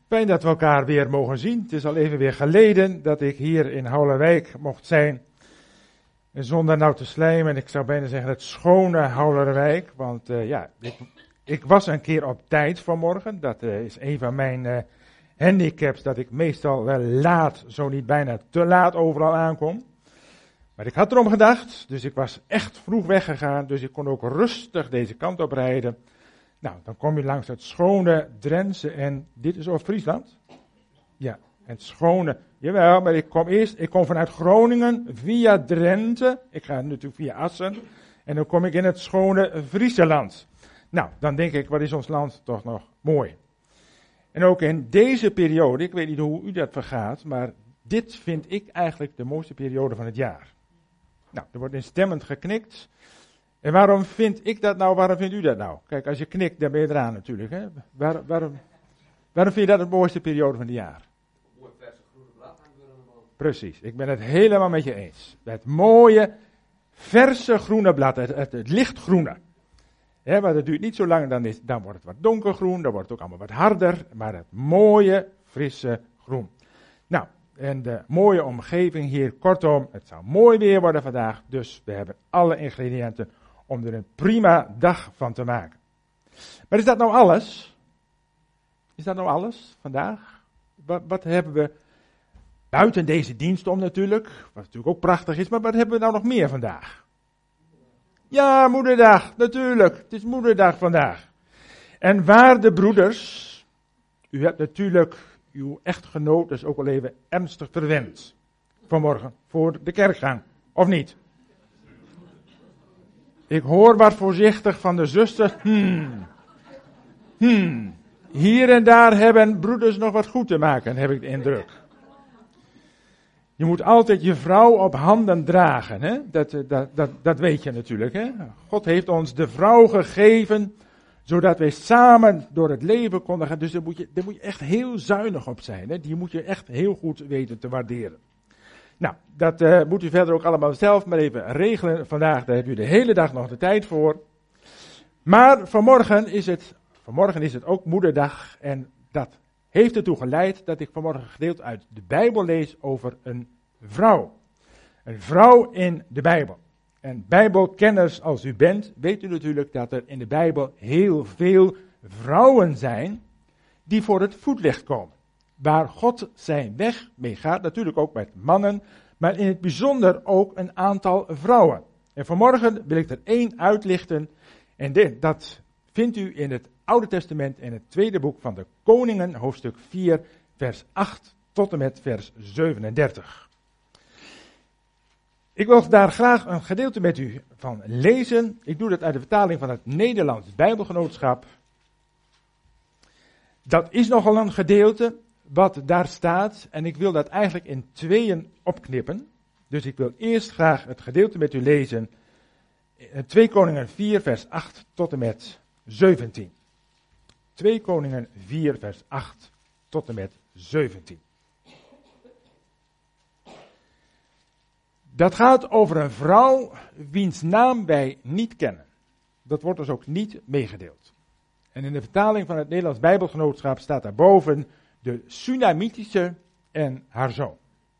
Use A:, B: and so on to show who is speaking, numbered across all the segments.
A: Fijn dat we elkaar weer mogen zien. Het is al even weer geleden dat ik hier in Houwerwijk mocht zijn. En zonder nou te slijmen, ik zou bijna zeggen het schone Houwerwijk. Want ik was een keer op tijd vanmorgen. Dat is een van mijn handicaps, dat ik meestal wel laat, zo niet bijna te laat overal aankom. Maar ik had erom gedacht, dus ik was echt vroeg weggegaan. Dus ik kon ook rustig deze kant op rijden. Nou, dan kom je langs het schone Drentse en dit is over Friesland. Ja, het schone, jawel, maar ik kom vanuit Groningen via Drenthe. Ik ga natuurlijk via Assen en dan kom ik in het schone Friesland. Nou, dan denk ik, wat is ons land toch nog mooi. En ook in deze periode, ik weet niet hoe u dat vergaat, maar dit vind ik eigenlijk de mooiste periode van het jaar. Nou, er wordt instemmend geknikt. En waarom vind ik dat nou, waarom vindt u dat nou? Kijk, als je knikt, dan ben je eraan natuurlijk. Hè? Waarom vind je dat de mooiste periode van het jaar?
B: Mooi verse groene blad hangt weer aan de boom.
A: Precies, ik ben het helemaal met je eens. Het mooie, verse groene blad, het lichtgroene. Ja, maar dat duurt niet zo lang, dan wordt het wat donkergroen, dan wordt het ook allemaal wat harder. Maar het mooie, frisse groen. Nou, en de mooie omgeving hier, kortom, het zou mooi weer worden vandaag. Dus we hebben alle ingrediënten om er een prima dag van te maken. Maar is dat nou alles? Is dat nou alles vandaag? Wat hebben we buiten deze dienst om natuurlijk, wat natuurlijk ook prachtig is, maar wat hebben we nou nog meer vandaag? Ja, moederdag, natuurlijk. Het is moederdag vandaag. En waarde broeders, u hebt natuurlijk uw echtgenoot dus ook al even ernstig verwend vanmorgen voor de kerkgang, of niet? Ik hoor wat voorzichtig van de zusters. Hier en daar hebben broeders nog wat goed te maken, heb ik de indruk. Je moet altijd je vrouw op handen dragen, hè? Dat weet je natuurlijk, hè? God heeft ons de vrouw gegeven, zodat wij samen door het leven konden gaan. Dus daar moet je echt heel zuinig op zijn, hè? Die moet je echt heel goed weten te waarderen. Nou, dat moet u verder ook allemaal zelf maar even regelen. Vandaag, daar heb u de hele dag nog de tijd voor. Maar vanmorgen is het ook moederdag. En dat heeft ertoe geleid dat ik vanmorgen een gedeelte uit de Bijbel lees over een vrouw. Een vrouw in de Bijbel. En Bijbelkenners als u bent, weet u natuurlijk dat er in de Bijbel heel veel vrouwen zijn die voor het voetlicht komen. Waar God zijn weg mee gaat, natuurlijk ook met mannen, maar in het bijzonder ook een aantal vrouwen. En vanmorgen wil ik er één uitlichten, en dat vindt u in het Oude Testament in het tweede boek van de Koningen, hoofdstuk 4, vers 8 tot en met vers 37. Ik wil daar graag een gedeelte met u van lezen. Ik doe dat uit de vertaling van het Nederlands Bijbelgenootschap. Dat is nogal een gedeelte wat daar staat en ik wil dat eigenlijk in tweeën opknippen. Dus ik wil eerst graag het gedeelte met u lezen. 2 Koningen 4 vers 8 tot en met 17. 2 Koningen 4 vers 8 tot en met 17. Dat gaat over een vrouw wiens naam wij niet kennen. Dat wordt dus ook niet meegedeeld. En in de vertaling van het Nederlands Bijbelgenootschap staat daarboven de Sunamitische en haar zoon.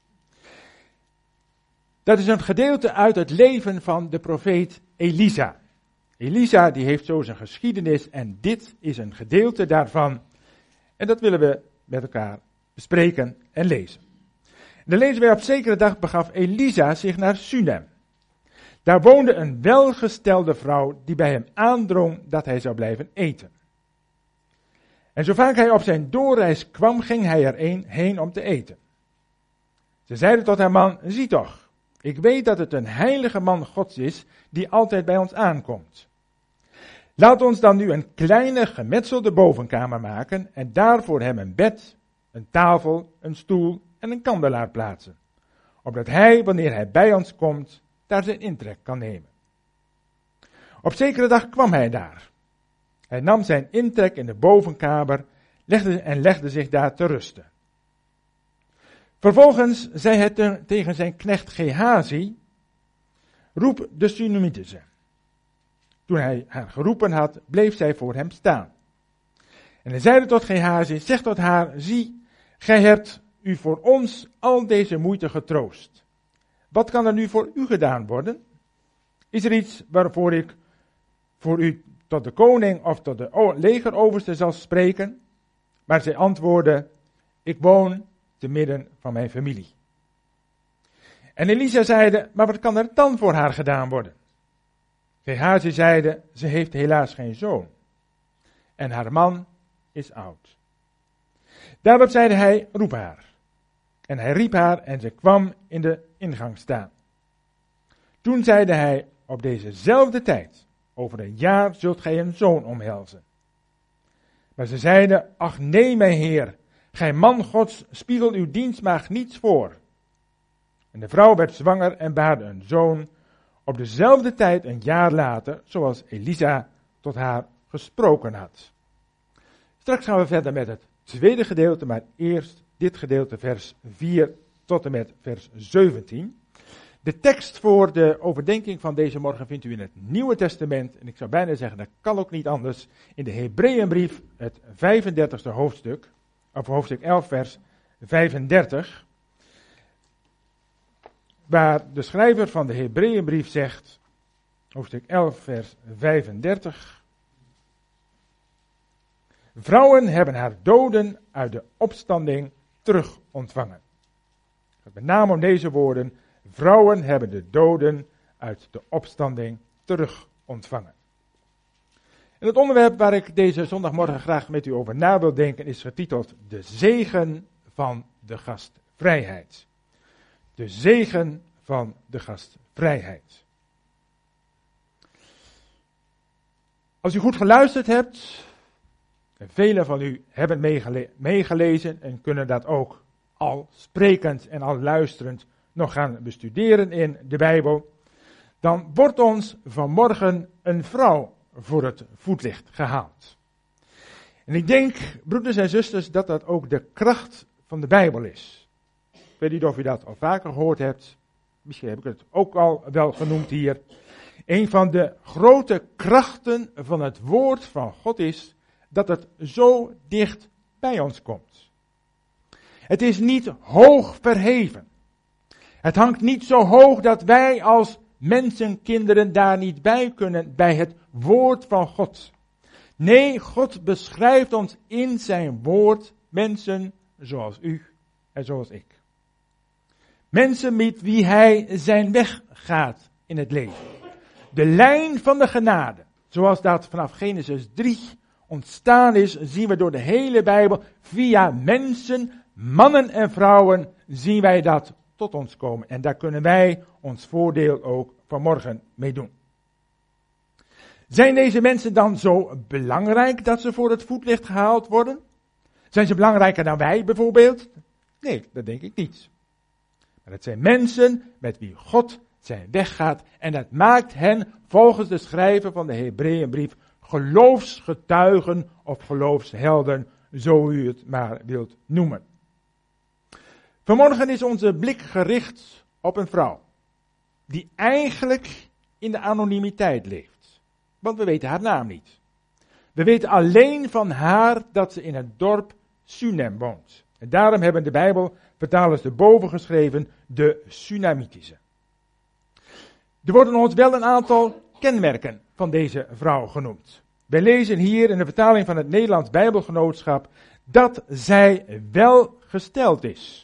A: Dat is een gedeelte uit het leven van de profeet Elisa. Elisa die heeft zo zijn geschiedenis en dit is een gedeelte daarvan. En dat willen we met elkaar bespreken en lezen. Dan lezen wij op zekere dag begaf Elisa zich naar Sunem. Daar woonde een welgestelde vrouw die bij hem aandrong dat hij zou blijven eten. En zo vaak hij op zijn doorreis kwam, ging hij heen om te eten. Ze zeiden tot haar man, zie toch, ik weet dat het een heilige man Gods is die altijd bij ons aankomt. Laat ons dan nu een kleine gemetselde bovenkamer maken en daar voor hem een bed, een tafel, een stoel en een kandelaar plaatsen. Opdat hij, wanneer hij bij ons komt, daar zijn intrek kan nemen. Op zekere dag kwam hij daar. Hij nam zijn intrek in de bovenkamer legde zich daar te rusten. Vervolgens zei hij tegen zijn knecht Gehazi, roep de Sunamitische. Toen hij haar geroepen had, bleef zij voor hem staan. En hij zeide tot Gehazi, zeg tot haar, zie, gij hebt u voor ons al deze moeite getroost. Wat kan er nu voor u gedaan worden? Is er iets waarvoor ik voor u tot de koning of tot de legeroverste zal spreken? Maar zij antwoordde, ik woon te midden van mijn familie. En Elisa zeide, maar wat kan er dan voor haar gedaan worden? Gehazi zeide, ze heeft helaas geen zoon. En haar man is oud. Daarop zeide hij, roep haar. En hij riep haar en ze kwam in de ingang staan. Toen zeide hij, op dezezelfde tijd, over een jaar zult gij een zoon omhelzen. Maar ze zeiden, ach nee, mijn heer, gij man Gods, spiegel uw dienstmaagd niets voor. En de vrouw werd zwanger en baarde een zoon, op dezelfde tijd een jaar later, zoals Elisa tot haar gesproken had. Straks gaan we verder met het tweede gedeelte, maar eerst dit gedeelte, vers 4 tot en met vers 17. De tekst voor de overdenking van deze morgen vindt u in het Nieuwe Testament. En ik zou bijna zeggen, dat kan ook niet anders. In de Hebreeënbrief, het 35e hoofdstuk, of hoofdstuk 11, vers 35. Waar de schrijver van de Hebreeënbrief zegt, hoofdstuk 11, vers 35. Vrouwen hebben haar doden uit de opstanding terug ontvangen. Het gaat met name om deze woorden. Vrouwen hebben de doden uit de opstanding terug ontvangen. En het onderwerp waar ik deze zondagmorgen graag met u over na wil denken is getiteld De zegen van de gastvrijheid. De zegen van de gastvrijheid. Als u goed geluisterd hebt, en velen van u hebben meegelezen en kunnen dat ook al sprekend en al luisterend nog gaan bestuderen in de Bijbel, dan wordt ons vanmorgen een vrouw voor het voetlicht gehaald. En ik denk, broeders en zusters, dat dat ook de kracht van de Bijbel is. Ik weet niet of u dat al vaker gehoord hebt. Misschien heb ik het ook al wel genoemd hier. Een van de grote krachten van het woord van God is dat het zo dicht bij ons komt. Het is niet hoog verheven. Het hangt niet zo hoog dat wij als mensenkinderen daar niet bij kunnen, bij het woord van God. Nee, God beschrijft ons in zijn woord mensen zoals u en zoals ik. Mensen met wie hij zijn weg gaat in het leven. De lijn van de genade, zoals dat vanaf Genesis 3 ontstaan is, zien we door de hele Bijbel. Via mensen, mannen en vrouwen, zien wij dat tot ons komen. En daar kunnen wij ons voordeel ook vanmorgen mee doen. Zijn deze mensen dan zo belangrijk dat ze voor het voetlicht gehaald worden? Zijn ze belangrijker dan wij bijvoorbeeld? Nee, dat denk ik niet. Maar het zijn mensen met wie God zijn weg gaat. En dat maakt hen, volgens de schrijver van de Hebreeënbrief, geloofsgetuigen of geloofshelden, zo u het maar wilt noemen. Vanmorgen is onze blik gericht op een vrouw, die eigenlijk in de anonimiteit leeft. Want we weten haar naam niet. We weten alleen van haar dat ze in het dorp Sunem woont. En daarom hebben de Bijbelvertalers erboven geschreven, de Sunamitische. Er worden ons wel een aantal kenmerken van deze vrouw genoemd. Wij lezen hier in de vertaling van het Nederlands Bijbelgenootschap dat zij welgesteld is.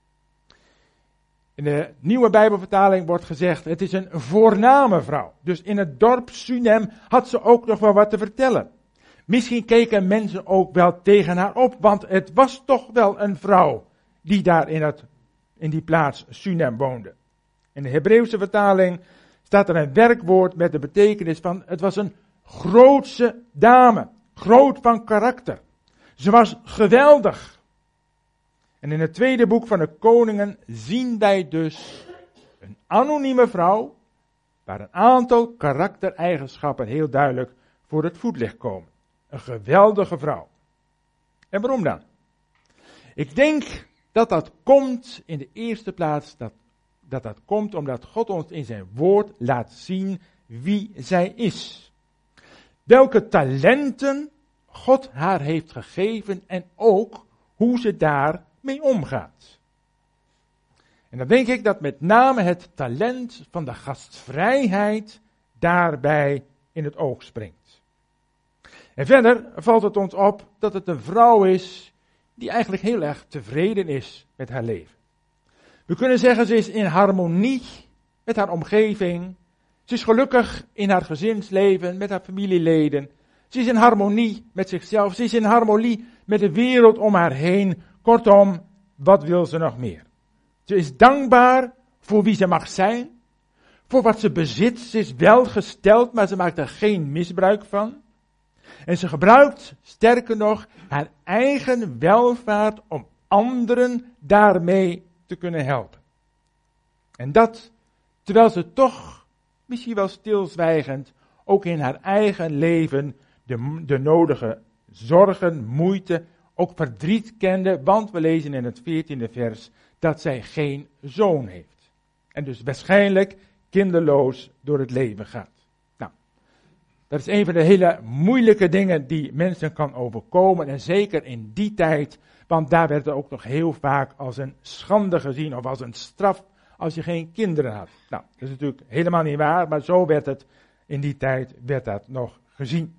A: In de nieuwe Bijbelvertaling wordt gezegd, het is een voorname vrouw. Dus in het dorp Sunem had ze ook nog wel wat te vertellen. Misschien keken mensen ook wel tegen haar op, want het was toch wel een vrouw die daar in die plaats Sunem woonde. In de Hebreeuwse vertaling staat er een werkwoord met de betekenis van, het was een grootse dame, groot van karakter. Ze was geweldig. En in het tweede boek van de Koningen zien wij dus een anonieme vrouw, waar een aantal karaktereigenschappen heel duidelijk voor het voetlicht komen. Een geweldige vrouw. En waarom dan? Ik denk dat dat komt in de eerste plaats, dat komt omdat God ons in zijn woord laat zien wie zij is. Welke talenten God haar heeft gegeven en ook hoe ze daarmee omgaat. En dan denk ik dat met name het talent van de gastvrijheid daarbij in het oog springt. En verder valt het ons op dat het een vrouw is die eigenlijk heel erg tevreden is met haar leven. We kunnen zeggen, ze is in harmonie met haar omgeving. Ze is gelukkig in haar gezinsleven, met haar familieleden. Ze is in harmonie met zichzelf. Ze is in harmonie met de wereld om haar heen. Kortom, wat wil ze nog meer? Ze is dankbaar voor wie ze mag zijn. Voor wat ze bezit. Ze is welgesteld, maar ze maakt er geen misbruik van. En ze gebruikt, sterker nog, haar eigen welvaart om anderen daarmee te kunnen helpen. En dat, terwijl ze toch, misschien wel stilzwijgend, ook in haar eigen leven de nodige zorgen, moeite, ook verdriet kende, want we lezen in het 14e vers dat zij geen zoon heeft. En dus waarschijnlijk kinderloos door het leven gaat. Nou, dat is een van de hele moeilijke dingen die mensen kan overkomen en zeker in die tijd, want daar werd het ook nog heel vaak als een schande gezien of als een straf als je geen kinderen had. Nou, dat is natuurlijk helemaal niet waar, maar zo werd het in die tijd werd dat nog gezien.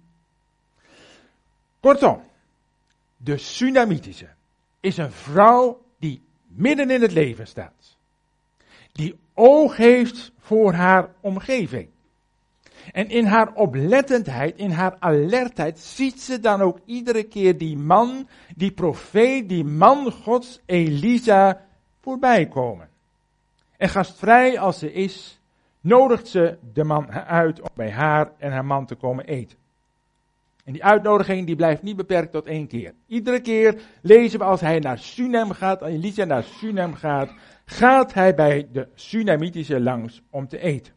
A: Kortom, de Sunamitische is een vrouw die midden in het leven staat. Die oog heeft voor haar omgeving. En in haar oplettendheid, in haar alertheid, ziet ze dan ook iedere keer die man, die profeet, die man Gods, Elisa, voorbij komen. En gastvrij als ze is, nodigt ze de man uit om bij haar en haar man te komen eten. En die uitnodiging die blijft niet beperkt tot 1 keer. Iedere keer lezen we als hij naar Sunem gaat, als Elisa naar Sunem gaat, gaat hij bij de Sunamitische langs om te eten.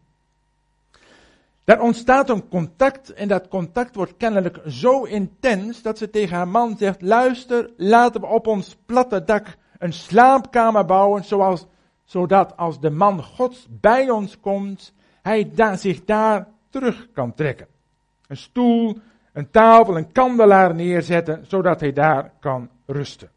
A: Daar ontstaat een contact en dat contact wordt kennelijk zo intens dat ze tegen haar man zegt, luister, laten we op ons platte dak een slaapkamer bouwen, zodat als de man Gods bij ons komt, hij zich daar terug kan trekken. Een stoel, een tafel, een kandelaar neerzetten, zodat hij daar kan rusten.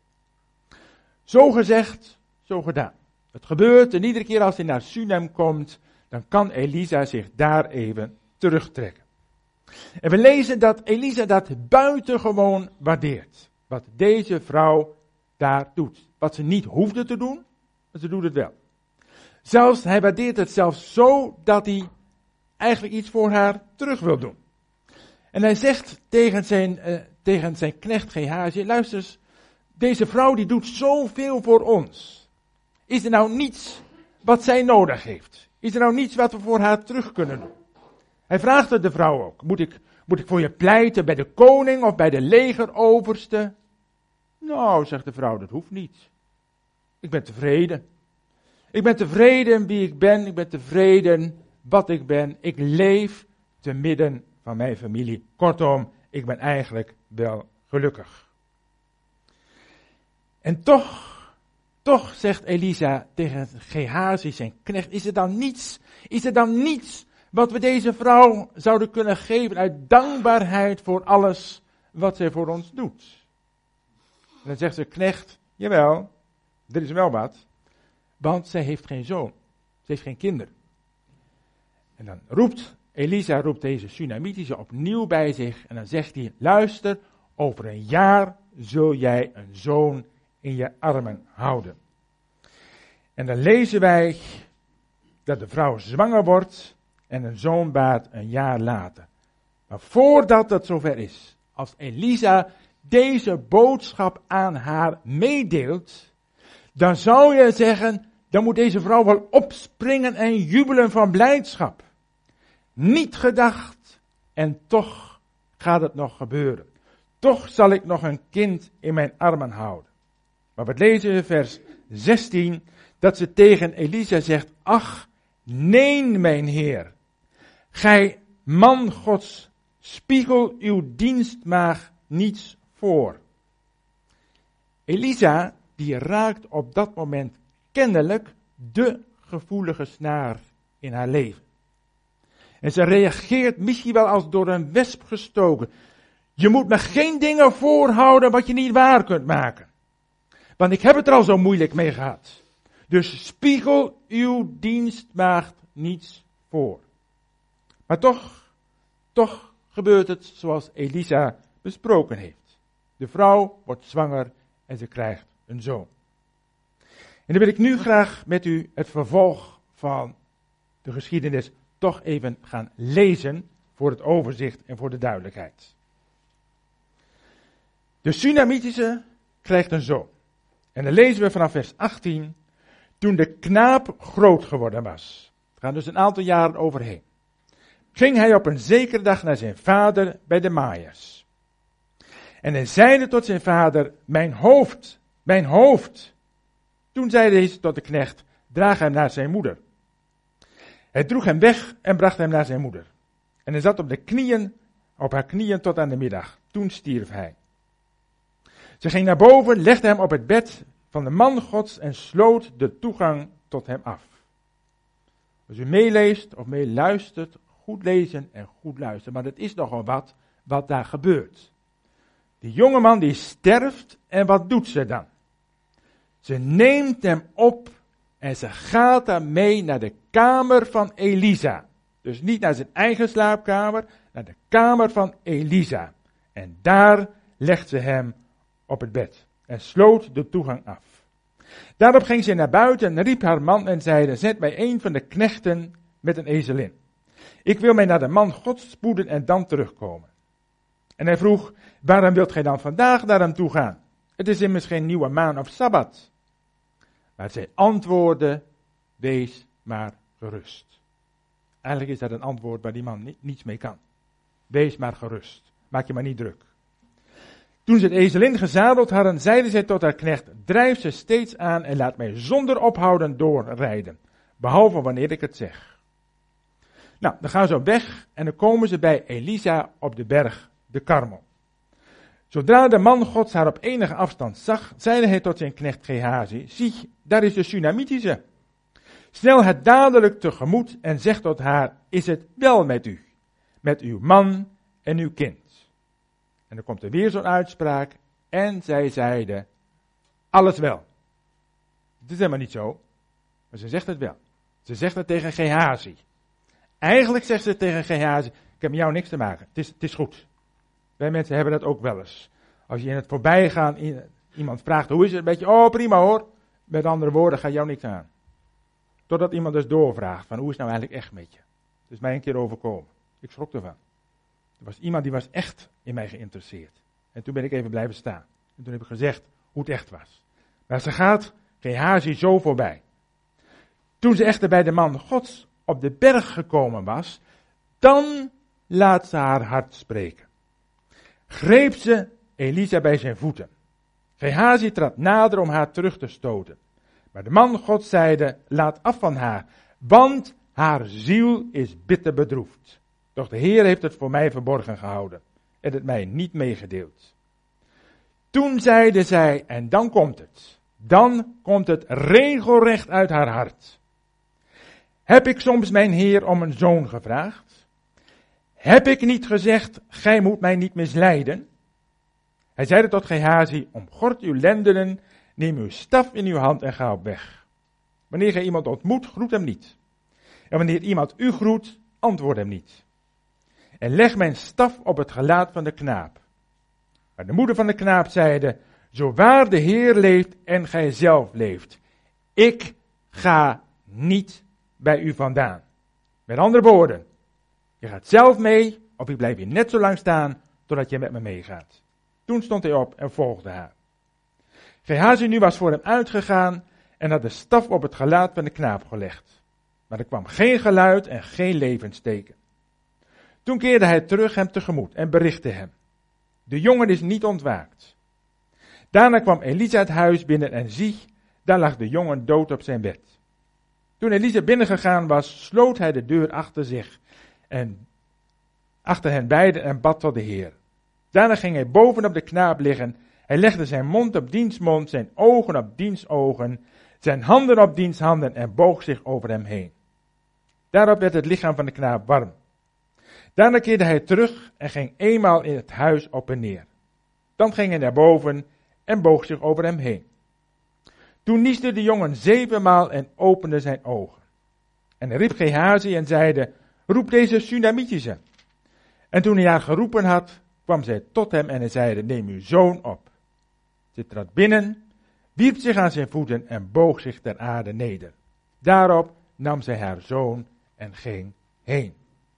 A: Zo gezegd, zo gedaan. Het gebeurt en iedere keer als hij naar Sunem komt, dan kan Elisa zich daar even terugtrekken. En we lezen dat Elisa dat buitengewoon waardeert. Wat deze vrouw daar doet. Wat ze niet hoefde te doen, maar ze doet het wel. Hij waardeert het zelfs zo dat hij eigenlijk iets voor haar terug wil doen. En hij zegt tegen zijn knecht Gehazi, luister eens, deze vrouw die doet zoveel voor ons. Is er nou niets wat zij nodig heeft? Is er nou niets wat we voor haar terug kunnen doen? Hij vraagt het de vrouw ook. Moet ik voor je pleiten bij de koning of bij de legeroverste? Nou, zegt de vrouw, dat hoeft niet. Ik ben tevreden. Ik ben tevreden wie ik ben. Ik ben tevreden wat ik ben. Ik leef te midden van mijn familie. Kortom, ik ben eigenlijk wel gelukkig. En toch zegt Elisa tegen Gehazi, zijn knecht, is er dan niets wat we deze vrouw zouden kunnen geven uit dankbaarheid voor alles wat zij voor ons doet? En dan zegt zijn knecht, jawel, er is wel wat, want zij heeft geen zoon, ze heeft geen kinderen. En dan roept Elisa deze Sunamitische opnieuw bij zich en dan zegt hij, luister, over 1 jaar zul jij een zoon in je armen houden. En dan lezen wij dat de vrouw zwanger wordt en een zoon baart 1 jaar later. Maar voordat het zover is, als Elisa deze boodschap aan haar meedeelt, dan zou je zeggen, dan moet deze vrouw wel opspringen en jubelen van blijdschap. Niet gedacht en toch gaat het nog gebeuren. Toch zal ik nog een kind in mijn armen houden. Maar we lezen in vers 16 dat ze tegen Elisa zegt, ach, nee mijn heer, gij man Gods, spiegel uw dienstmaagd niets voor. Elisa, die raakt op dat moment kennelijk de gevoelige snaar in haar leven. En ze reageert misschien wel als door een wesp gestoken. Je moet me geen dingen voorhouden wat je niet waar kunt maken. Want ik heb het er al zo moeilijk mee gehad. Dus spiegel uw dienstmaagd niets voor. Maar toch gebeurt het zoals Elisa besproken heeft. De vrouw wordt zwanger en ze krijgt een zoon. En dan wil ik nu graag met u het vervolg van de geschiedenis toch even gaan lezen voor het overzicht en voor de duidelijkheid. De Sunamitische krijgt een zoon. En dan lezen we vanaf vers 18. Toen de knaap groot geworden was. Er gaan dus een aantal jaren overheen. Ging hij op een zekere dag naar zijn vader bij de maaiers. En hij zeide tot zijn vader, mijn hoofd, mijn hoofd. Toen zei deze tot de knecht, draag hem naar zijn moeder. Hij droeg hem weg en bracht hem naar zijn moeder. En hij zat op haar knieën tot aan de middag. Toen stierf hij. Ze ging naar boven, legde hem op het bed van de man Gods en sloot de toegang tot hem af. Als u meeleest of meeluistert, goed lezen en goed luisteren. Maar het is nogal wat daar gebeurt. Die jongeman die sterft en wat doet ze dan? Ze neemt hem op en ze gaat daarmee naar de kamer van Elisa. Dus niet naar zijn eigen slaapkamer, naar de kamer van Elisa. En daar legt ze hem op het bed en sloot de toegang af. Daarop ging ze naar buiten en riep haar man en zeide, zet mij een van de knechten met een ezelin. Ik wil mij naar de man Gods spoeden en dan terugkomen. En hij vroeg, waarom wilt gij dan vandaag naar hem toe gaan? Het is immers geen nieuwe maan of sabbat. Maar zij antwoordde, wees maar gerust. Eigenlijk is dat een antwoord waar die man niets mee kan. Wees maar gerust. Maak je maar niet druk. Toen ze het ezelin gezadeld hadden, zeide zij tot haar knecht, drijf ze steeds aan en laat mij zonder ophouden doorrijden. Behalve wanneer ik het zeg. Nou, dan gaan ze op weg en dan komen ze bij Elisa op de berg, de Karmel. Zodra de man Gods haar op enige afstand zag, zeide hij tot zijn knecht Gehazi, zie, daar is de Sunamitische. Snel het dadelijk tegemoet en zeg tot haar, is het wel met u, met uw man en uw kind? En dan komt er weer zo'n uitspraak, en zij zeide, alles wel. Het is helemaal niet zo, maar ze zegt het wel. Ze zegt het tegen Gehazi. Eigenlijk zegt ze tegen Gehazi, ik heb met jou niks te maken, het is goed. Wij mensen hebben dat ook wel eens. Als je in het voorbijgaan iemand vraagt, hoe is het een beetje? Oh, prima hoor. Met andere woorden, gaat jou niks aan. Totdat iemand dus doorvraagt, van hoe is het nou eigenlijk echt met je? Het is mij een keer overkomen. Ik schrok ervan. Er was iemand die was echt in mij geïnteresseerd. En toen ben ik even blijven staan. En toen heb ik gezegd hoe het echt was. Maar ze gaat Gehazi zo voorbij. Toen ze echter bij de man Gods op de berg gekomen was, dan laat ze haar hart spreken. Greep ze Elisa bij zijn voeten. Gehazi trad nader om haar terug te stoten. Maar de man God zeide, laat af van haar, want haar ziel is bitter bedroefd. Doch de Heer heeft het voor mij verborgen gehouden en het mij niet meegedeeld. Toen zeide zij, en dan komt het regelrecht uit haar hart. Heb ik soms mijn Heer om een zoon gevraagd? Heb ik niet gezegd, gij moet mij niet misleiden? Hij zeide tot Gehazi, omgord uw lendenen, neem uw staf in uw hand en ga op weg. Wanneer gij iemand ontmoet, groet hem niet. En wanneer iemand u groet, antwoord hem niet. En leg mijn staf op het gelaat van de knaap. Maar de moeder van de knaap zeide, zo waar de Heer leeft en gij zelf leeft, ik ga niet bij u vandaan. Met andere woorden, je gaat zelf mee, of ik blijf hier net zo lang staan, totdat je met me meegaat. Toen stond hij op en volgde haar. Gehazi nu was voor hem uitgegaan en had de staf op het gelaat van de knaap gelegd. Maar er kwam geen geluid en geen levensteken. Toen keerde hij terug hem tegemoet en berichtte hem. De jongen is niet ontwaakt. Daarna kwam Elisa het huis binnen en zie, daar lag de jongen dood op zijn bed. Toen Elisa binnengegaan was, sloot hij de deur achter zich en achter hen beiden en bad tot de Heer. Daarna ging hij bovenop de knaap liggen. Hij legde zijn mond op diens mond, zijn ogen op diens ogen, zijn handen op diens handen en boog zich over hem heen. Daarop werd het lichaam van de knaap warm. Daarna keerde hij terug en ging eenmaal in het huis op en neer. Dan ging hij naar boven en boog zich over hem heen. Toen niesde de jongen 7 maal en opende zijn ogen. En hij riep Gehazi en zeide, roep deze Sunamitische. En toen hij haar geroepen had, kwam zij tot hem en hij zeide, neem uw zoon op. Zij trad binnen, wierp zich aan zijn voeten en boog zich ter aarde neder. Daarop nam zij haar zoon en ging heen.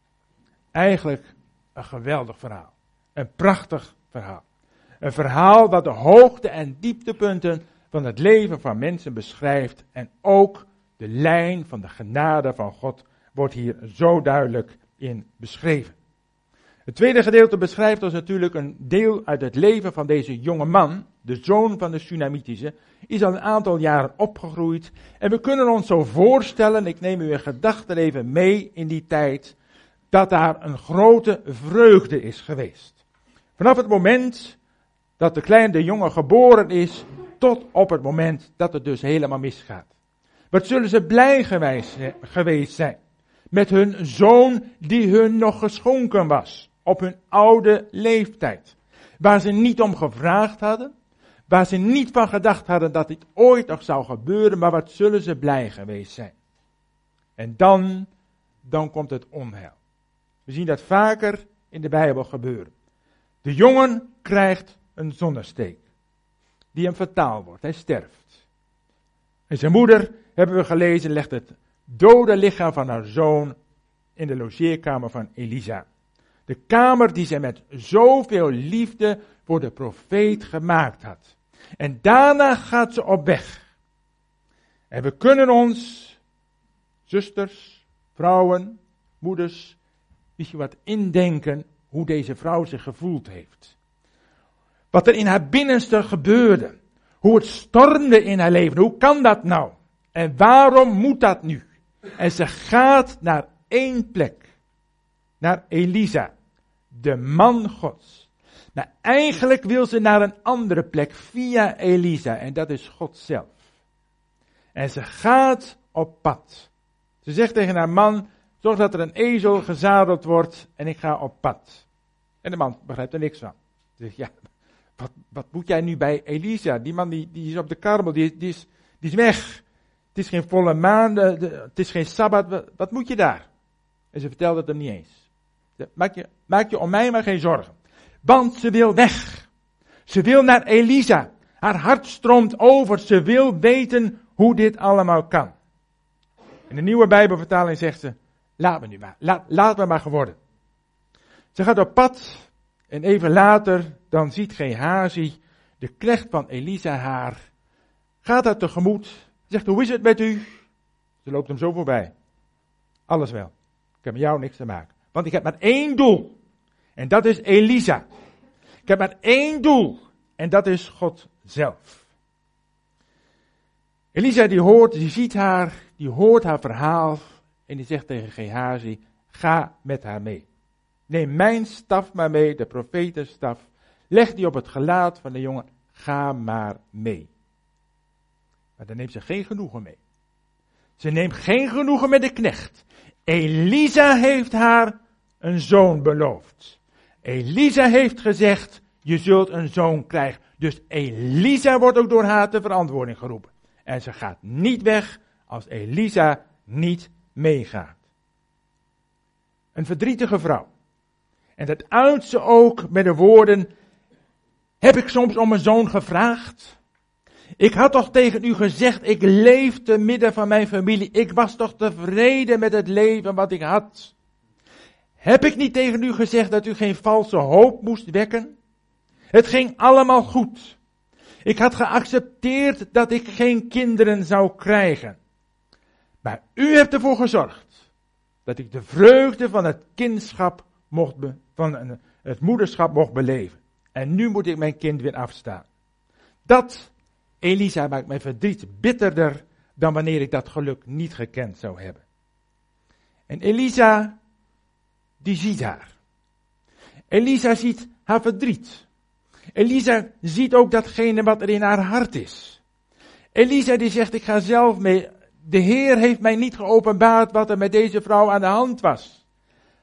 A: Eigenlijk een geweldig verhaal. Een prachtig verhaal. Een verhaal dat de hoogte- en dieptepunten van het leven van mensen beschrijft. En ook de lijn van de genade van God wordt hier zo duidelijk in beschreven. Het tweede gedeelte beschrijft ons natuurlijk een deel uit het leven van deze jonge man, de zoon van de Sunamitische, is al een aantal jaren opgegroeid. En we kunnen ons zo voorstellen, ik neem u in gedachten even mee in die tijd, dat daar een grote vreugde is geweest. Vanaf het moment dat de kleine jongen geboren is, tot op het moment dat het dus helemaal misgaat. Wat zullen ze blij geweest zijn met hun zoon die hun nog geschonken was, op hun oude leeftijd. Waar ze niet om gevraagd hadden, waar ze niet van gedacht hadden dat dit ooit nog zou gebeuren, maar wat zullen ze blij geweest zijn. En dan komt het onheil. We zien dat vaker in de Bijbel gebeuren. De jongen krijgt een zonnesteek, die hem fataal wordt, hij sterft. En zijn moeder, hebben we gelezen, legt het dode lichaam van haar zoon in de logeerkamer van Elisa. De kamer die zij met zoveel liefde voor de profeet gemaakt had. En daarna gaat ze op weg. En we kunnen ons, zusters, vrouwen, moeders, misschien wat indenken hoe deze vrouw zich gevoeld heeft. Wat er in haar binnenste gebeurde. Hoe het stormde in haar leven. Hoe kan dat nou? En waarom moet dat nu? En ze gaat naar één plek. Naar Elisa, de man Gods. Maar eigenlijk wil ze naar een andere plek via Elisa. En dat is God zelf. En ze gaat op pad. Ze zegt tegen haar man, zorg dat er een ezel gezadeld wordt en ik ga op pad. En de man begrijpt er niks van. Ze zegt, ja, wat moet jij nu bij Elisa? Die man die is op de karmel, die is weg. Het is geen volle maan, het is geen sabbat, wat moet je daar? En ze vertelde het hem niet eens. Maak je om mij maar geen zorgen. Want ze wil weg. Ze wil naar Elisa. Haar hart stroomt over. Ze wil weten hoe dit allemaal kan. In de nieuwe Bijbelvertaling zegt ze, laat me maar geworden. Ze gaat op pad en even later dan ziet Gehazi, de knecht van Elisa, haar. Gaat haar tegemoet. Zegt, hoe is het met u? Ze loopt hem zo voorbij. Alles wel. Ik heb met jou niks te maken. Want ik heb maar één doel. En dat is Elisa. Ik heb maar één doel. En dat is God zelf. Elisa die ziet haar, die hoort haar verhaal. En die zegt tegen Gehazi, ga met haar mee. Neem mijn staf maar mee, de profetenstaf. Leg die op het gelaat van de jongen. Ga maar mee. Maar daar neemt ze geen genoegen mee. Ze neemt geen genoegen met de knecht. Elisa heeft haar een zoon beloofd. Elisa heeft gezegd, je zult een zoon krijgen. Dus Elisa wordt ook door haar ter verantwoording geroepen. En ze gaat niet weg als Elisa niet meegaat. Een verdrietige vrouw. En dat uit ze ook met de woorden, heb ik soms om een zoon gevraagd? Ik had toch tegen u gezegd, ik leef te midden van mijn familie. Ik was toch tevreden met het leven wat ik had. Heb ik niet tegen u gezegd dat u geen valse hoop moest wekken? Het ging allemaal goed. Ik had geaccepteerd dat ik geen kinderen zou krijgen. Maar u hebt ervoor gezorgd dat ik de vreugde van het kindschap van het moederschap mocht beleven. En nu moet ik mijn kind weer afstaan. Dat, Elisa, maakt mijn verdriet bitterder dan wanneer ik dat geluk niet gekend zou hebben. En Elisa, die ziet haar. Elisa ziet haar verdriet. Elisa ziet ook datgene wat er in haar hart is. Elisa die zegt, ik ga zelf mee. De Heer heeft mij niet geopenbaard wat er met deze vrouw aan de hand was.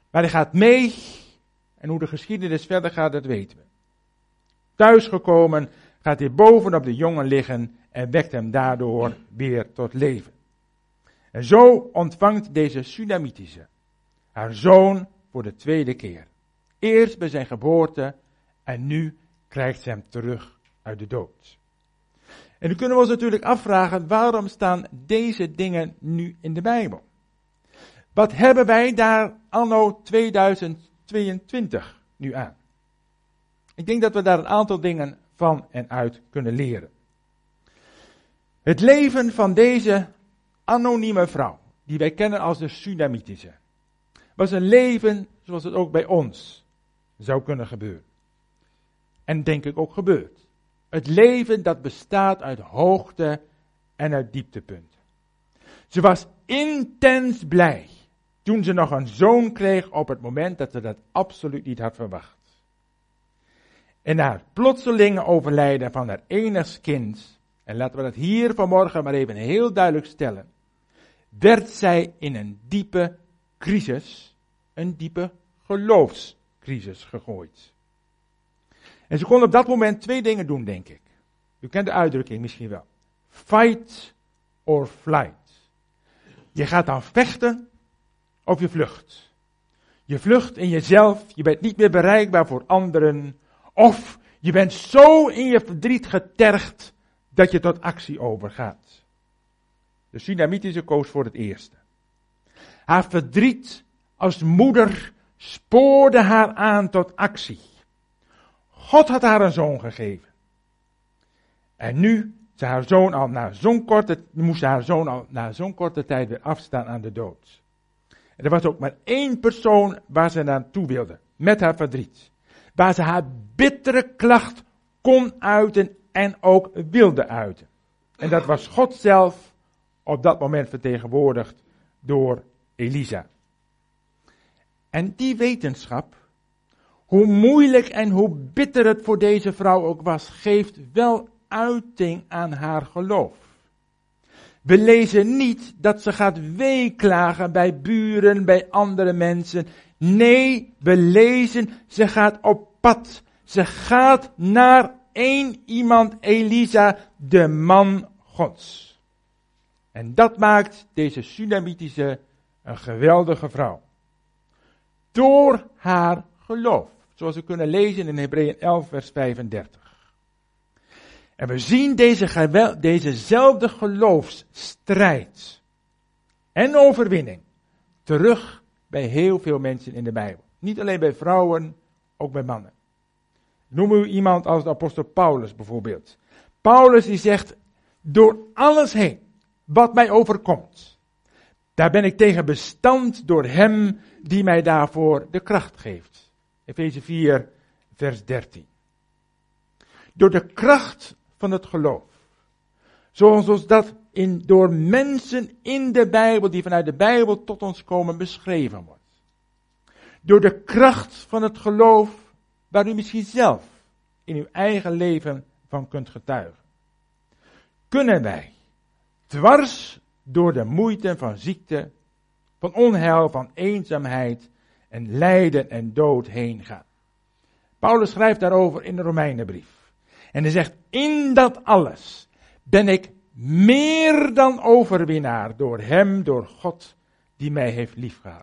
A: Maar hij gaat mee. En hoe de geschiedenis verder gaat, dat weten we. Thuisgekomen gaat hij bovenop de jongen liggen en wekt hem daardoor weer tot leven. En zo ontvangt deze Sunamitische haar zoon voor de tweede keer. Eerst bij zijn geboorte en nu krijgt ze hem terug uit de dood. En nu kunnen we ons natuurlijk afvragen, waarom staan deze dingen nu in de Bijbel? Wat hebben wij daar anno 2022 nu aan? Ik denk dat we daar een aantal dingen van en uit kunnen leren. Het leven van deze anonieme vrouw, die wij kennen als de Sunamitische, was een leven zoals het ook bij ons zou kunnen gebeuren. En denk ik ook gebeurt. Het leven dat bestaat uit hoogte en uit dieptepunten. Ze was intens blij toen ze nog een zoon kreeg op het moment dat ze dat absoluut niet had verwacht. En na het plotselinge overlijden van haar enigst kind, en laten we dat hier vanmorgen maar even heel duidelijk stellen, werd zij in een diepe crisis, een diepe geloofscrisis gegooid. En ze kon op dat moment twee dingen doen, denk ik. U kent de uitdrukking misschien wel. Fight or flight. Je gaat dan vechten of je vlucht. Je vlucht in jezelf, je bent niet meer bereikbaar voor anderen. Of je bent zo in je verdriet getergd dat je tot actie overgaat. De Sunamitische koos voor het eerste. Haar verdriet als moeder spoorde haar aan tot actie. God had haar een zoon gegeven. En nu moest haar zoon al na zo'n korte tijd weer afstaan aan de dood. En er was ook maar één persoon waar ze naartoe wilde, met haar verdriet. Waar ze haar bittere klacht kon uiten en ook wilde uiten. En dat was God zelf, op dat moment vertegenwoordigd door Elisa. En die wetenschap, hoe moeilijk en hoe bitter het voor deze vrouw ook was, geeft wel uiting aan haar geloof. We lezen niet dat ze gaat weeklagen bij buren, bij andere mensen. Nee, we lezen, ze gaat op pad. Ze gaat naar één iemand, Elisa, de man Gods. En dat maakt deze Sunamitische een geweldige vrouw. Door haar geloof. Zoals we kunnen lezen in Hebreeën 11 vers 35. En we zien dezezelfde geloofsstrijd en overwinning terug bij heel veel mensen in de Bijbel. Niet alleen bij vrouwen, ook bij mannen. Noem u iemand als de apostel Paulus bijvoorbeeld. Paulus die zegt, door alles heen wat mij overkomt, daar ben ik tegen bestand door hem die mij daarvoor de kracht geeft. Efeze 4 vers 13. Door de kracht van het geloof. Zoals dat door mensen in de Bijbel, die vanuit de Bijbel tot ons komen, beschreven wordt. Door de kracht van het geloof, waar u misschien zelf in uw eigen leven van kunt getuigen. Kunnen wij, dwars door de moeite van ziekte, van onheil, van eenzaamheid en lijden en dood heen gaan. Paulus schrijft daarover in de Romeinenbrief. En hij zegt, in dat alles ben ik meer dan overwinnaar door hem, door God, die mij heeft liefgehad.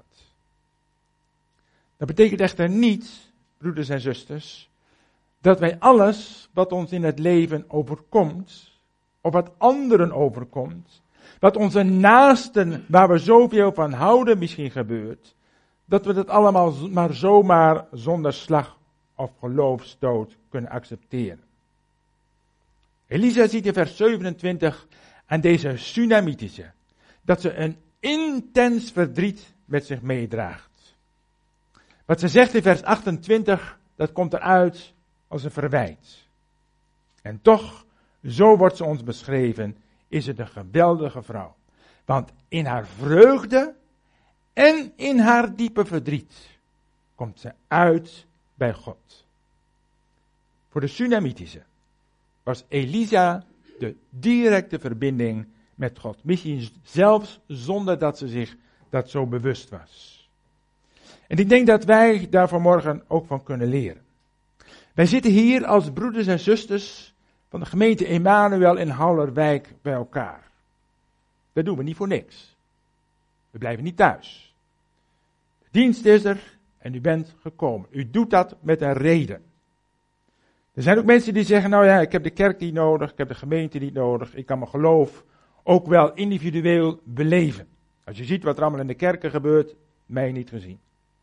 A: Dat betekent echter niet, broeders en zusters, dat wij alles wat ons in het leven overkomt, of wat anderen overkomt, wat onze naasten, waar we zoveel van houden, misschien gebeurt, dat we dat allemaal maar zomaar zonder slag of geloofsstoot kunnen accepteren. Elisa ziet in vers 27 aan deze Sunamitische, dat ze een intens verdriet met zich meedraagt. Wat ze zegt in vers 28, dat komt eruit als een verwijt. En toch, zo wordt ze ons beschreven, is het een geweldige vrouw. Want in haar vreugde en in haar diepe verdriet komt ze uit bij God. Voor de Sunamitische was Elisa de directe verbinding met God. Misschien zelfs zonder dat ze zich dat zo bewust was. En ik denk dat wij daar vanmorgen ook van kunnen leren. Wij zitten hier als broeders en zusters van de gemeente Emmanuel in Hallerwijk bij elkaar. Dat doen we niet voor niks. We blijven niet thuis. De dienst is er en u bent gekomen. U doet dat met een reden. Er zijn ook mensen die zeggen, nou ja, ik heb de kerk niet nodig, ik heb de gemeente niet nodig, ik kan mijn geloof ook wel individueel beleven. Als je ziet wat er allemaal in de kerken gebeurt, mij niet gezien.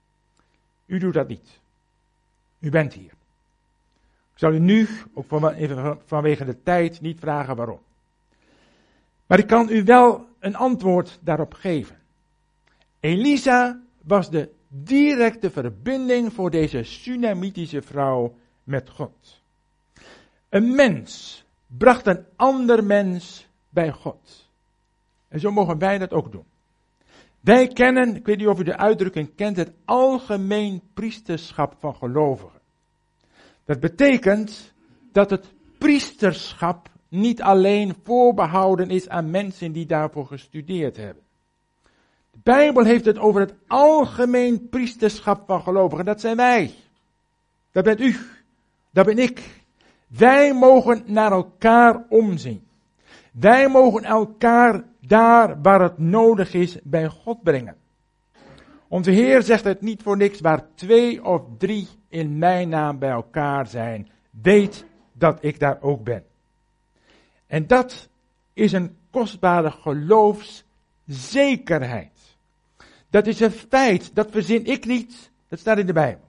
A: U doet dat niet. U bent hier. Ik zal u nu, ook vanwege de tijd, niet vragen waarom. Maar ik kan u wel een antwoord daarop geven. Elisa was de directe verbinding voor deze Sunamitische vrouw met God. Een mens bracht een ander mens bij God. En zo mogen wij dat ook doen. Wij kennen, ik weet niet of u de uitdrukking kent, het algemeen priesterschap van gelovigen. Dat betekent dat het priesterschap niet alleen voorbehouden is aan mensen die daarvoor gestudeerd hebben. De Bijbel heeft het over het algemeen priesterschap van gelovigen. Dat zijn wij. Dat bent u. Dat ben ik. Wij mogen naar elkaar omzien. Wij mogen elkaar daar waar het nodig is bij God brengen. Onze Heer zegt het niet voor niks, waar 2 of 3 in mijn naam bij elkaar zijn. Weet dat ik daar ook ben. En dat is een kostbare geloofszekerheid. Dat is een feit, dat verzin ik niet, dat staat in de Bijbel.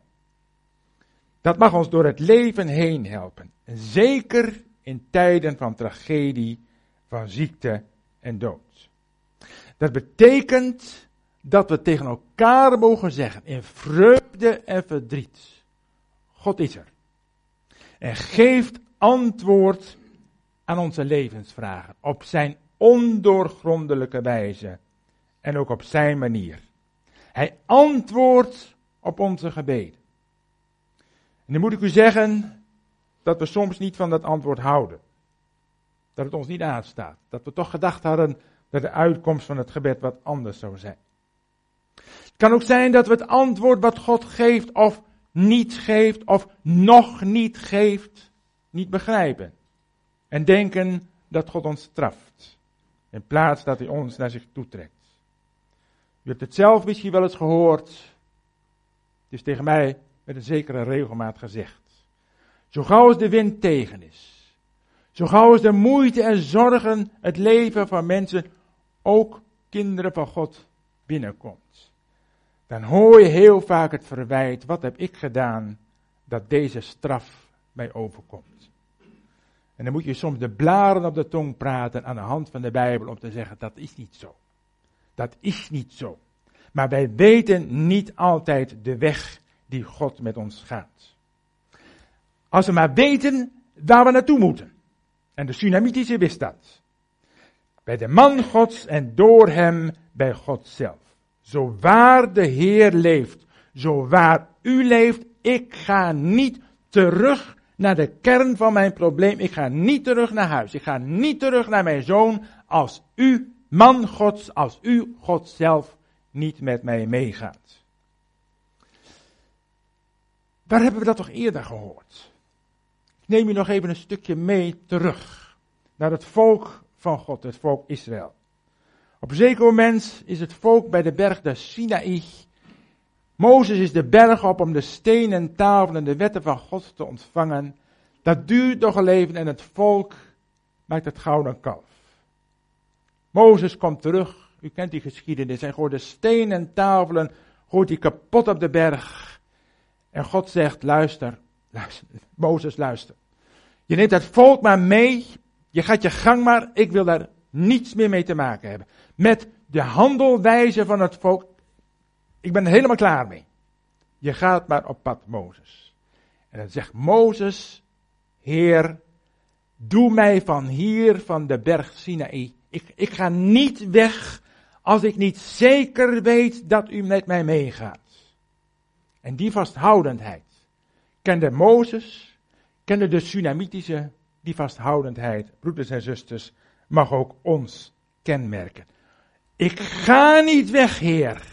A: Dat mag ons door het leven heen helpen. Zeker in tijden van tragedie, van ziekte en dood. Dat betekent dat we tegen elkaar mogen zeggen, in vreugde en verdriet, God is er. En geeft antwoord aan onze levensvragen, op zijn ondoorgrondelijke wijze en ook op zijn manier. Hij antwoordt op onze gebeden. En dan moet ik u zeggen dat we soms niet van dat antwoord houden. Dat het ons niet aanstaat. Dat we toch gedacht hadden dat de uitkomst van het gebed wat anders zou zijn. Het kan ook zijn dat we het antwoord wat God geeft of niet geeft of nog niet geeft, niet begrijpen. En denken dat God ons straft. In plaats dat hij ons naar zich toetrekt. U hebt het zelf misschien wel eens gehoord. Het is tegen mij met een zekere regelmaat gezegd. Zo gauw als de wind tegen is. Zo gauw als de moeite en zorgen het leven van mensen, ook kinderen van God, binnenkomt. Dan hoor je heel vaak het verwijt, wat heb ik gedaan dat deze straf mij overkomt. En dan moet je soms de blaren op de tong praten aan de hand van de Bijbel om te zeggen, dat is niet zo. Dat is niet zo. Maar wij weten niet altijd de weg die God met ons gaat. Als we maar weten waar we naartoe moeten. En de Sunamitische wist dat. Bij de man Gods en door hem bij God zelf. Zo waar de Heer leeft, zo waar u leeft, ik ga niet terug naar de kern van mijn probleem. Ik ga niet terug naar huis. Ik ga niet terug naar mijn zoon als u, man Gods, als u, God zelf, niet met mij meegaat. Waar hebben we dat toch eerder gehoord? Ik neem u nog even een stukje mee terug naar het volk van God, het volk Israël. Op een zeker moment is het volk bij de berg de Sinaï. Mozes is de berg op om de stenen tafel en de wetten van God te ontvangen. Dat duurt nog een leven en het volk maakt het gouden kalf. Mozes komt terug, u kent die geschiedenis, en gooit de stenen tafelen, gooit die kapot op de berg. En God zegt, luister, Mozes luister. Je neemt het volk maar mee, je gaat je gang maar, ik wil daar niets meer mee te maken hebben. Met de handelwijze van het volk, ik ben er helemaal klaar mee. Je gaat maar op pad, Mozes. En dan zegt Mozes, Heer, doe mij van hier, van de berg Sinaï. Ik ga niet weg als ik niet zeker weet dat u met mij meegaat. En die vasthoudendheid kende Mozes, kende de Sunamitische, die vasthoudendheid, broeders en zusters, mag ook ons kenmerken. Ik ga niet weg, Heer.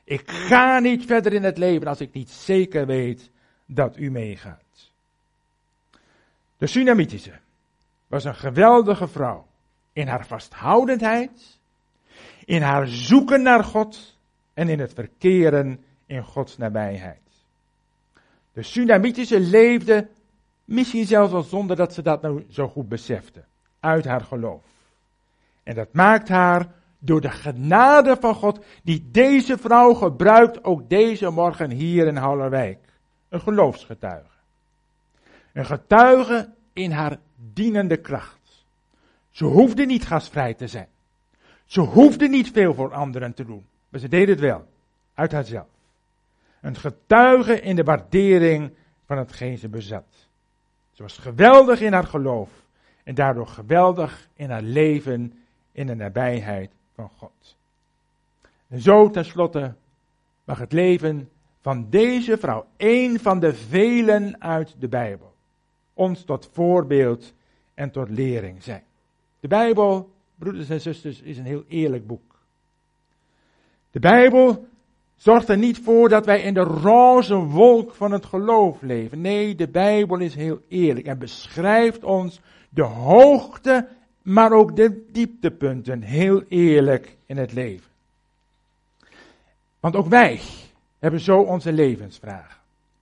A: Ik ga niet verder in het leven als ik niet zeker weet dat u meegaat. De Sunamitische was een geweldige vrouw. In haar vasthoudendheid, in haar zoeken naar God en in het verkeren in Gods nabijheid. De Sunamitische leefde, misschien zelfs al zonder dat ze dat nou zo goed besefte, uit haar geloof. En dat maakt haar door de genade van God, die deze vrouw gebruikt, ook deze morgen hier in Hallerwijk, een geloofsgetuige. Een getuige in haar dienende kracht. Ze hoefde niet gastvrij te zijn. Ze hoefde niet veel voor anderen te doen. Maar ze deed het wel, uit haarzelf. Een getuige in de waardering van hetgeen ze bezat. Ze was geweldig in haar geloof. En daardoor geweldig in haar leven in de nabijheid van God. En zo tenslotte mag het leven van deze vrouw, één van de velen uit de Bijbel, ons tot voorbeeld en tot lering zijn. De Bijbel, broeders en zusters, is een heel eerlijk boek. De Bijbel zorgt er niet voor dat wij in de roze wolk van het geloof leven. Nee, de Bijbel is heel eerlijk en beschrijft ons de hoogte, maar ook de dieptepunten heel eerlijk in het leven. Want ook wij hebben zo onze levensvragen.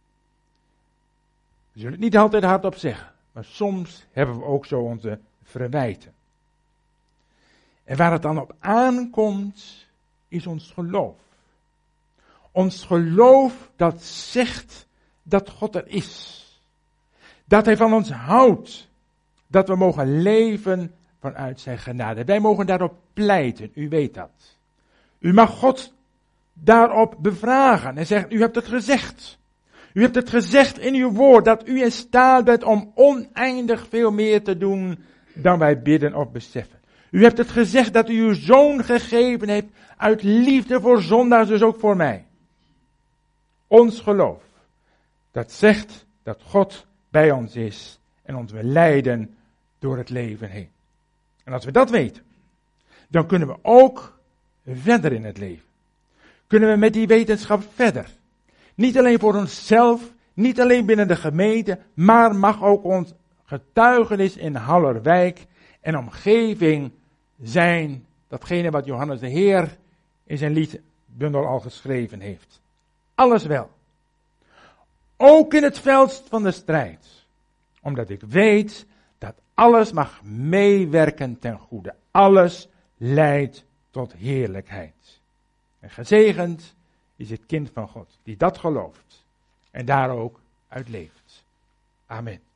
A: We zullen het niet altijd hardop zeggen, maar soms hebben we ook zo onze verwijten. En waar het dan op aankomt, is ons geloof. Ons geloof dat zegt dat God er is. Dat Hij van ons houdt. Dat we mogen leven vanuit zijn genade. Wij mogen daarop pleiten, u weet dat. U mag God daarop bevragen en zeggen, u hebt het gezegd. U hebt het gezegd in uw woord dat u in staat bent om oneindig veel meer te doen dan wij bidden of beseffen. U hebt het gezegd dat u uw zoon gegeven heeft uit liefde voor zondaars, dus ook voor mij. Ons geloof, dat zegt dat God bij ons is en ons wil leiden door het leven heen. En als we dat weten, dan kunnen we ook verder in het leven. Kunnen we met die wetenschap verder. Niet alleen voor onszelf, niet alleen binnen de gemeente, maar mag ook ons getuigenis in Hallerwijk en omgeving zijn datgene wat Johannes de Heer in zijn liedbundel al geschreven heeft. Alles wel. Ook in het veld van de strijd. Omdat ik weet dat alles mag meewerken ten goede. Alles leidt tot heerlijkheid. En gezegend is het kind van God die dat gelooft en daar ook uit leeft. Amen.